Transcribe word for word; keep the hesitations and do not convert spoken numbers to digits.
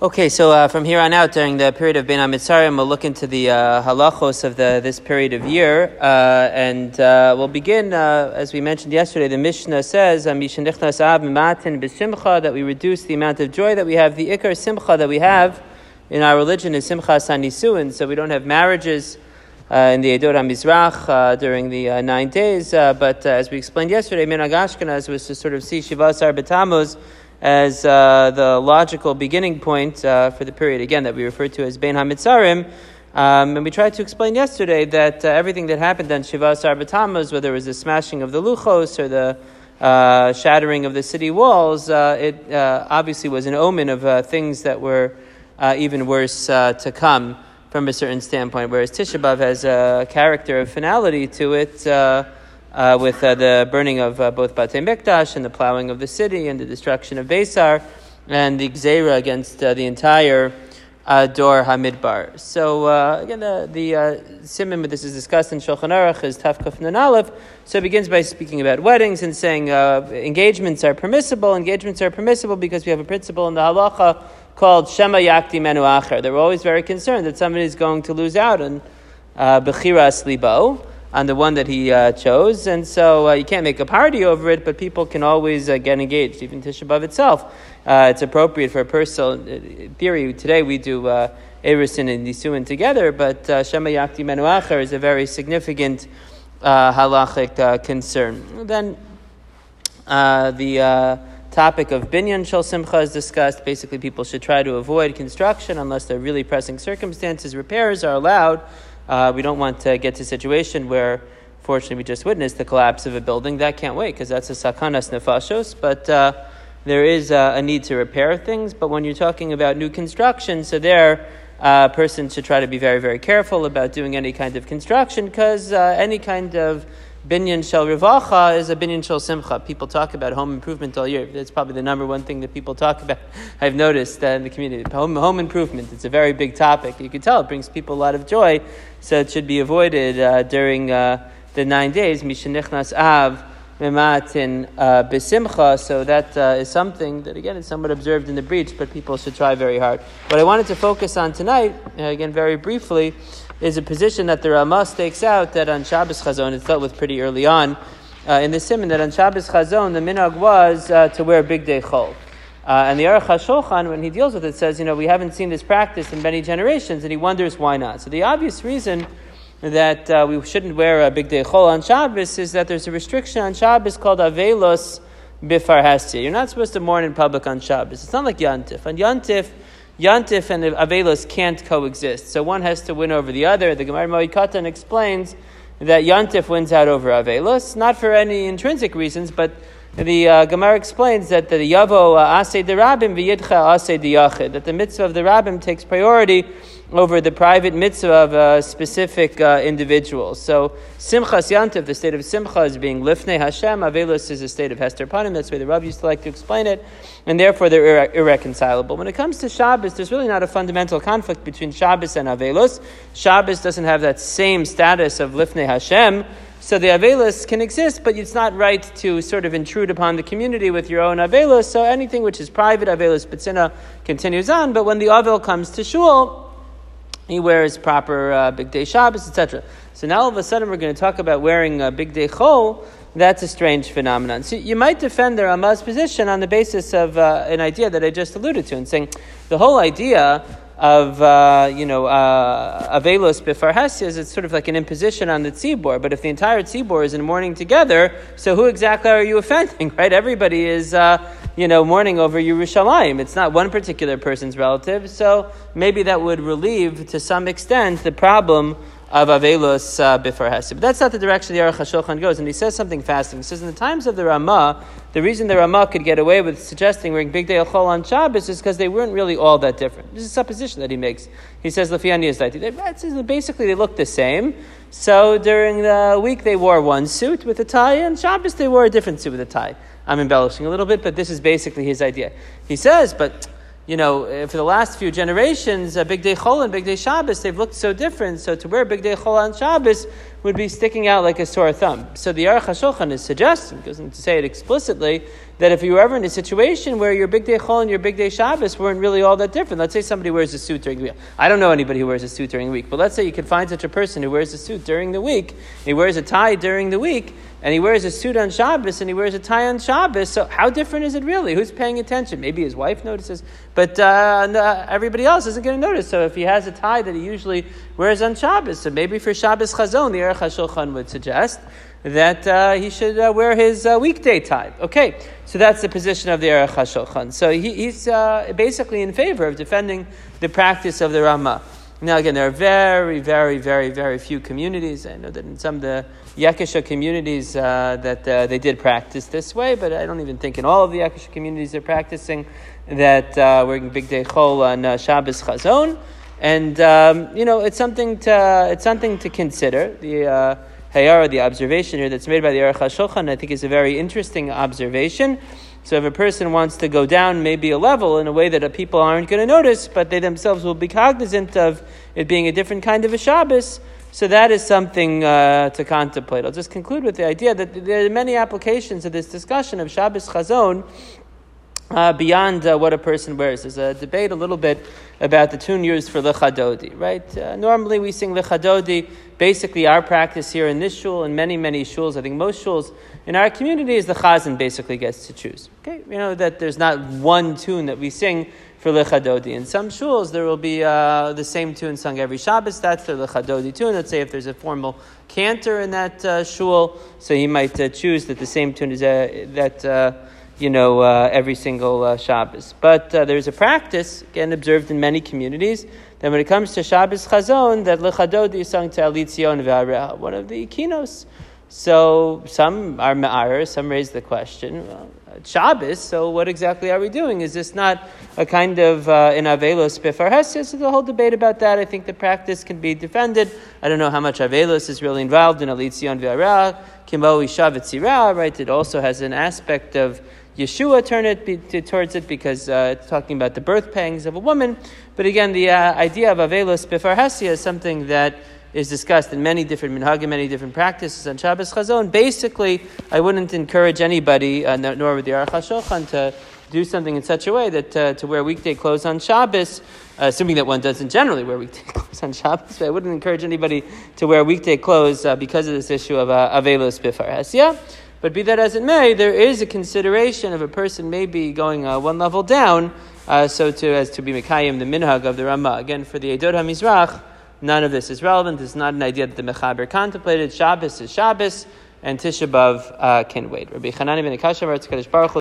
Okay, so uh, from here on out, during the period of Bein HaMitzarim, we'll look into the uh, halachos of the this period of year, uh, and uh, we'll begin, uh, as we mentioned yesterday, the Mishnah says, that we reduce the amount of joy that we have. The ikar simcha that we have in our religion is simcha sanisuin, so we don't have marriages uh, in the Edot HaMizrach uh, during the uh, nine days, uh, but uh, as we explained yesterday, Minhag Ashkenaz was to sort of see Shiva Asar B'Tammuz as uh, the logical beginning point uh, for the period, again, that we refer to as Bein HaMitzarim. Um, and we tried to explain yesterday that uh, everything that happened on Shiva Asar B'Tammuz, whether it was the smashing of the luchos or the uh, shattering of the city walls, uh, it uh, obviously was an omen of uh, things that were uh, even worse uh, to come from a certain standpoint, whereas Tisha B'Av has a character of finality to it, uh, Uh, with uh, the burning of uh, both Batei Mikdash and the plowing of the city and the destruction of Beisar and the Gzeira against uh, the entire uh, Dor HaMidbar. So uh, again, the, the uh, simon where this is discussed in Shulchan Aruch is Tav Kuf Nun Aleph. So it begins by speaking about weddings and saying uh, engagements are permissible. Engagements are permissible because we have a principle in the halacha called Shema Yakdi Menu Acher. They're always very concerned that somebody is going to lose out on uh, Bechiras Libo, on the one that he uh, chose, and so uh, you can't make a party over it, but people can always uh, get engaged, even Tisha B'Av itself. Uh, it's appropriate for a person, in theory, today we do uh, Erusin and Nisuin together, but uh, Shema Yakdi Menu Acher is a very significant uh, halachic uh, concern. Then uh, the uh, topic of Binyan Shel Simcha is discussed. Basically, people should try to avoid construction unless there are really pressing circumstances. Repairs are allowed. Uh, we don't want to get to a situation where, fortunately, we just witnessed the collapse of a building. That can't wait, because that's a sakanas nefashos. But uh, there is uh, a need to repair things. But when you're talking about new construction, so there, uh, a person should try to be very, very careful about doing any kind of construction, because uh, any kind of binyan shel rivacha is a binyan shel simcha. People talk about home improvement all year. That's probably the number one thing that people talk about. I've noticed uh, in the community. Home, home improvement, it's a very big topic. You can tell it brings people a lot of joy, so it should be avoided uh, during uh, the nine days. Mishenichnas av mematin besimcha. So that uh, is something that, again, is somewhat observed in the breach, but people should try very hard. What I wanted to focus on tonight, uh, again, very briefly, is a position that the Ramah stakes out that on Shabbos Chazon, it's dealt with pretty early on uh, in the Siman, that on Shabbos Chazon, the minhag was uh, to wear bigdei chol. Uh, and the Aruch HaShulchan, when he deals with it, says, you know, we haven't seen this practice in many generations, and he wonders why not. So the obvious reason that uh, we shouldn't wear a bigdei chol on Shabbos is that there's a restriction on Shabbos called avelos bifar hasya. You're not supposed to mourn in public on Shabbos. It's not like Yantif. On Yantif, Yantif and Avelos can't coexist, so one has to win over the other. The Gemara Moed Katan explains that Yantif wins out over Avelos, not for any intrinsic reasons, but the uh, Gemara explains that the Yavo uh, Aseh de Rabim v'Yidcha Aseh de Yachid, that the mitzvah of the Rabim takes priority over the private mitzvah of a specific uh, individual. So Simchas Yantif, the state of Simcha, is being Lifnei Hashem. Avelos is a state of Hester Panim. That's the way the Rav used to like to explain it. And therefore they're irre- irreconcilable. When it comes to Shabbos, there's really not a fundamental conflict between Shabbos and Avelos. Shabbos doesn't have that same status of Lifnei Hashem. So the Avelos can exist, but it's not right to sort of intrude upon the community with your own Avelos. So anything which is private, Avelos B'tzina, continues on. But when the Avel comes to Shul, he wears proper uh, bigdei Shabbos, et cetera. So now all of a sudden we're going to talk about wearing uh, bigdei chol. That's a strange phenomenon. So you might defend the Ramah's position on the basis of uh, an idea that I just alluded to, and saying the whole idea of uh, you know uh, avelos bifar hasya is it's sort of like an imposition on the tzibor. But if the entire tzibor is in mourning together, so who exactly are you offending? Right? Everybody is uh, you know mourning over Yerushalayim. It's not one particular person's relative. So maybe that would relieve to some extent the problem of avelos uh, bifar hasya. But that's not the direction the Aruch HaShulchan goes. And he says something fascinating. He says in the times of the Ramah, the reason the Ramah could get away with suggesting wearing bigdei chol on Shabbos is because they weren't really all that different. This is a supposition that he makes. He says, basically they look the same. So during the week they wore one suit with a tie, and Shabbos they wore a different suit with a tie. I'm embellishing a little bit, but this is basically his idea. He says, but you know, for the last few generations, uh, bigdei chol and bigdei Shabbos, they've looked so different. So to wear bigdei chol on Shabbos would be sticking out like a sore thumb. So the Aruch HaShulchan is suggesting, doesn't to say it explicitly, that if you were ever in a situation where your big day Chol and your big day Shabbos weren't really all that different, let's say somebody wears a suit during the week. I don't know anybody who wears a suit during the week, but let's say you could find such a person who wears a suit during the week, he wears a tie during the week, and he wears a suit on Shabbos, and he wears a tie on Shabbos. So how different is it really? Who's paying attention? Maybe his wife notices, but uh, no, everybody else isn't going to notice. So if he has a tie that he usually wears on Shabbos, so maybe for Shabbos Chazon, the Aruch HaShulchan would suggest that uh, he should uh, wear his uh, weekday tie. Okay, so that's the position of the Aruch HaShulchan. So he, he's uh, basically in favor of defending the practice of the Ramah. Now again, there are very, very, very, very few communities. I know that in some of the Yakisha communities uh, that uh, they did practice this way, but I don't even think in all of the Yakisha communities they're practicing that uh, wearing Big Day Chol on uh, Shabbos Chazon. And um, you know, it's something to it's something to consider. The uh, Hayara, the observation here that's made by the Aruch HaShulchan, I think is a very interesting observation. So if a person wants to go down maybe a level in a way that people aren't going to notice, but they themselves will be cognizant of it being a different kind of a Shabbos, so that is something uh, to contemplate. I'll just conclude with the idea that there are many applications of this discussion of Shabbos Chazon Uh, beyond uh, what a person wears. There's a debate a little bit about the tune used for Lecha Dodi, right? Uh, normally we sing Lecha Dodi. Basically our practice here in this shul and many, many shuls, I think most shuls in our community is the Chazan basically gets to choose. Okay, you know that there's not one tune that we sing for Lecha Dodi. In some shuls there will be uh, the same tune sung every Shabbos. That's the Lecha Dodi tune. Let's say if there's a formal cantor in that uh, shul, so he might uh, choose that the same tune is uh, that uh, you know, uh, every single uh, Shabbos. But uh, there's a practice, again, observed in many communities, that when it comes to Shabbos Chazon, that Lecha Dodi is sung to Alitzion V'Areha, one of the kinos. So some are ma'arer, some raise the question, well, Shabbos, so what exactly are we doing? Is this not a kind of uh, in Avelos Bifar Hesed? So the whole debate about that, I think the practice can be defended. I don't know how much Avelos is really involved in Alitzion V'Areha, Kimo Isha V'Tzira, right? It also has an aspect of Yeshua turn it be, to, towards it because uh, it's talking about the birth pangs of a woman. But again, the uh, idea of Avelos Bifar Hesed is something that is discussed in many different minhagim, many different practices on Shabbos Chazon. Basically, I wouldn't encourage anybody, uh, nor would the Aruch HaShulchan, to do something in such a way that uh, to wear weekday clothes on Shabbos, uh, assuming that one doesn't generally wear weekday clothes on Shabbos. But I wouldn't encourage anybody to wear weekday clothes uh, because of this issue of uh, Avelos Bifar Hesed. But be that as it may, there is a consideration of a person maybe going uh, one level down, uh, so to as to be Mekayim, the minhag of the Ramah. Again, for the Eidot HaMizrach, none of this is relevant. It's not an idea that the Mechaber contemplated. Shabbos is Shabbos, and Tisha B'Av uh, can wait. Rabbi Chanani ben Akasha, Baruch Hu